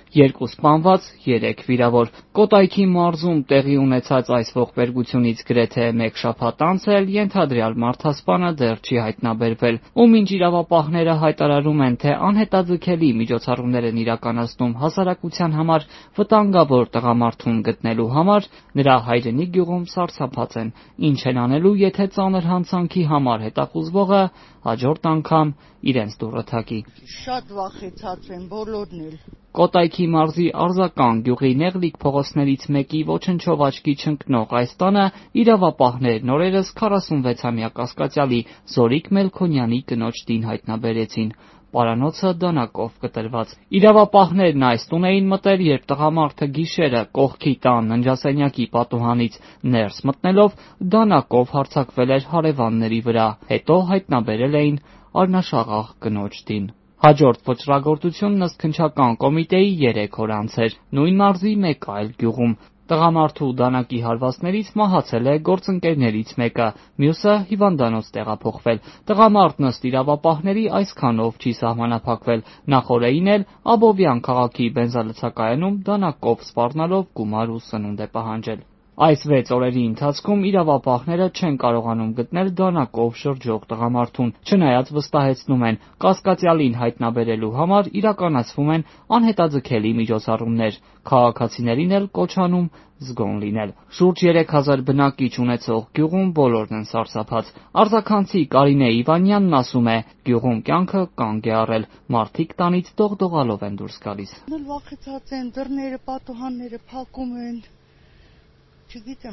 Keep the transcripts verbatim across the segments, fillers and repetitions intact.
երկու սպանված, երեք վիրավոր։ Կոտայքի մարզում տեղի ունեցած այս ողբերգությունից գրեթե մեկ շաբաթ անց էլ ենթադրյալ մարդասպանը դեռ չի հայտնաբերվել, ու մինչ իրավապահները հայտարարում են, թե անհետաձգելի միջոցառումներ են իրականացնում հասարակության համար վտանգավոր տղամարդուն գտնելու համար, նրա հայրենի գյուղում սարսափած են, ինչ են անելու, եթե ծանր հանցանքի համար հետախուզվողը հաջորդ անգամ իրենց դուռը թակի։ Շատ վախեցած են բոլորն էլ։ Կոտայքի մարզի Արձական գյուղի նեղլիկ փողոցներից մեկի ոչնչով աչքի չընկնող այս տանը իրավապահներն օրերս քառասունվեցամյա կասկածյալի Զորիկ Մելքոնյանի կնոջ տին հայտնաբերեցին։ Պարանոցը դանակով կտրված։ Իրավապահներն այս տուն էին մտել, երբ տղամարդը գիշերը կողքի տան ննջասենյակի պատուհանից ներս մտնելով դանակով հարձակվել էր հարևանների վրա, հետո հայտնաբերել էին արնաշաղախ կնոջ տին։ Հաջորդ վճռագործությունն ըստ քննչական կոմիտեի երեք օր անց էր, նույն մարզի մեկ այլ գյուղում։ Տղամարդու դանակի հարվածներից մահացել է գործընկերներից մեկը, մյուսը հիվանդանոց տեղափոխվել։ Տղամարդն ըստ իրավապահների այսքանով չի սահմանափակվել, նախօրեին էլ Աբովյան քաղաքի բենզալցակայանում դանակով սպառնալով գումար ու սնունդ է պահանջել։ Այս վեց օրերի ընթացքում իրավապահները չեն կարողանում գտնել դանակով շրջող տղամարդուն, չնայած վստահեցնում են, կասկածյալին հայտնաբերելու համար իրականացվում են անհետաձգելի միջոցառումներ, քաղաքացիներին էլ կոչ անում զգոն լինել։ Շուրջ երեք հազար բնակիչ ունեցող գյուղում բոլորն են սարսափած։ Արձաքանցի Կարինե Իվանյանն ասում է, գյուղում կյանքը կանգ է առել, մարդիկ տանից դողդողալով են դուրս գալիս։ Վախեցած են, դռները, պատուհանները փակում են։ Չգիտեմ,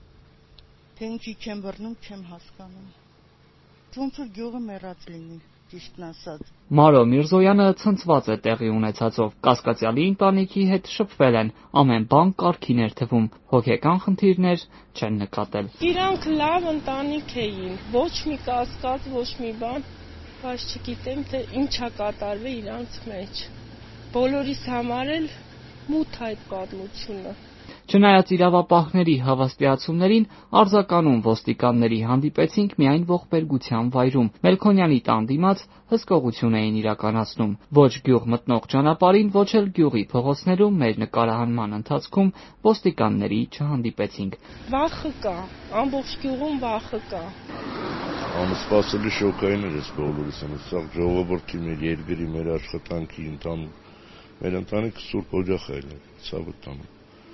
թե ինչի չեմ բռնում, չեմ հասկանում։ Ոնց որ գյուղը մեռած լինի, ճիշտն ասած։ Մարո Միրզոյանը ցնցված է տեղի ունեցածով։ Կասկածյալի ընտանիքի հետ շփվել են, ամեն բան կարգին էր թվում, հոգեկան խնդիրներ չեն նկատել։ Իրանք լավ ընտանիք էին, ոչ մի կասկած, ոչ մի բան, բայց չգիտեմ, թե ինչա կատարվել իրանց մեջ։ Բոլորիս համար էլ մութ այդ պատմությունը։ Չնայած իրավապահների հավաստիացումներին, Արձականում ոստիկանների հանդիպեցինք միայն ողբերգության վայրում։ Մելքոնյանի տան դիմաց հսկողություն էին իրականացնում։ Ոչ գյուղ մտնող ճանապարհին, ոչ էլ գյուղի փողոցներում մեր նկարահանման ընթացքում ոստիկանների չհանդիպեցինք։ Վախը կա, ամբողջ գյուղում վախը կա։ Անսպասելի շոկային էր այս բոլորս, սա ժողովրդի մեր երկրի, մեր աշխատանքի ընտան, մեր ընտանիքը սուրբ օջախ է, սա վտանգ։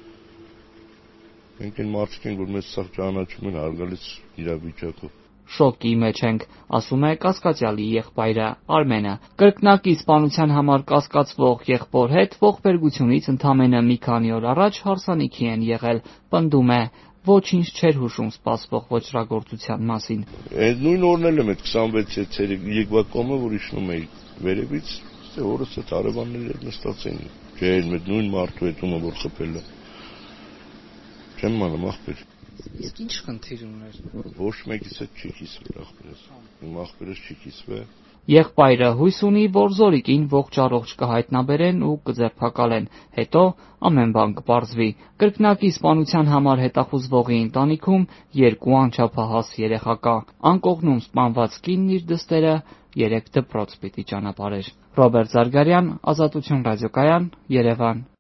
Մենք են մարդիկ ենք, որ մեզ սաղ ճանաչում են արգալից իրավիճակով։ Շոկի մեջ ենք, ասում է կասկածյալի եղբայրը Արմենը։ Կրկնակի սպանության համար կասկածվող եղբոր հետ ողբերգությունից ընդամենը մի քանի օր առաջ հարսանիքի են եղել, պնդում է, ոչինչ չէր հուշում սպասվող ոճրագործության մասին։ Այդ նույն օրն էլ եմ այդ քսանվեց եկվա կոմը, որ իջնում էի վերևից, օրս այդ հարևանները նստած էին։ Չէ, այդ նույն մարդու հետ ումը որ խփել է։ Չեմ մանում ախպեր։ Իսկ ինչ խնդիր ուներ։ Ոչ մեկից հետ չի կիսվել ախպերս։ Իմ ախպերս չի կիսվել։ Եղբայրը հույս ունի, որ Զորիկին ողջ առողջ կհայտնաբերեն ու կձերբակալեն, հետո ամեն բան կպարզվի։ Կրկնակի սպանության համար հետախուզվողի ընտանիքում երկու անչափահաս երեխա կա։ Անկողնում սպանված կինն իր դստերը երեք դպրոց պիտի ճանապարհեր։ Ռոբերտ Զարգարյան, Ազատություն ռադիոկայան, Երևան։